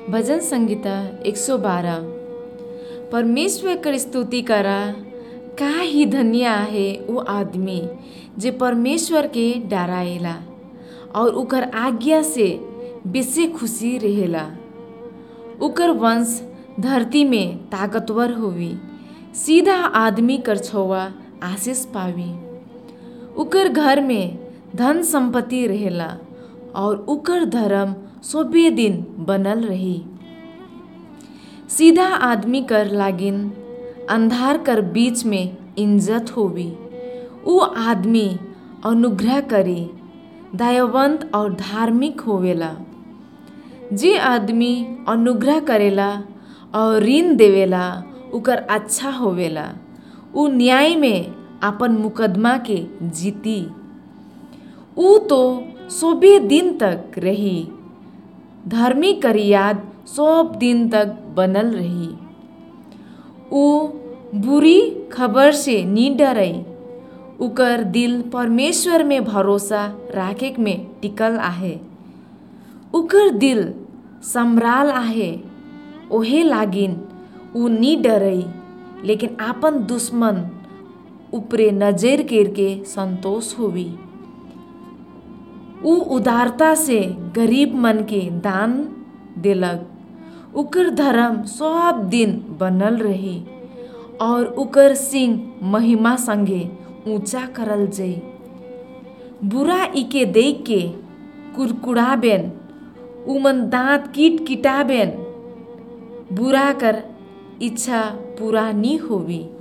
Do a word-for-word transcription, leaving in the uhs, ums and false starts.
भजन संगीता एक सौ बारह। परमेश्वर कर स्तुति करा, का ही धन्य आहे वो आदमी जे परमेश्वर के डराएला और उकर आज्ञा से बेसी खुशी रहेला। उकर वंश धरती में ताकतवर होवी, सीधा आदमी कर छौवा आशीष पावी। उकर घर में धन संपत्ति रहेला और उकर धर्म सोबे दिन बनल रही। सीधा आदमी कर लागिन अंधार कर बीच में इज्जत होवी। वो आदमी अनुग्रह करे, दयावंत और धार्मिक होवेला। जे आदमी अनुग्रह करेला और ऋण देवेला उकर अच्छा होवेला। उ न्याय में अपन मुकदमा के जीती। उ तो सोबे दिन तक रही, धर्मी कर याद सब दिन तक बनल रही। उ बुरी खबर से नी डरई, उकर दिल परमेश्वर में भरोसा राखे में टिकल आहे। उकर दिल सम्राल आहे, ओहे लागिन उ नी डरई, लेकिन आपन दुश्मन ऊपरे नजर करके संतोष होवी। उ उदारता से गरीब मन के दान देलक। उकर धर्म सब दिन बनल रही और उकर सिंह महिमा संगे ऊंचा करल जई। बुरा इके देख के कुरकुड़ाबेन, उमन दांत कीट किटाबेन, बुरा कर इच्छा पूरा नी होवी।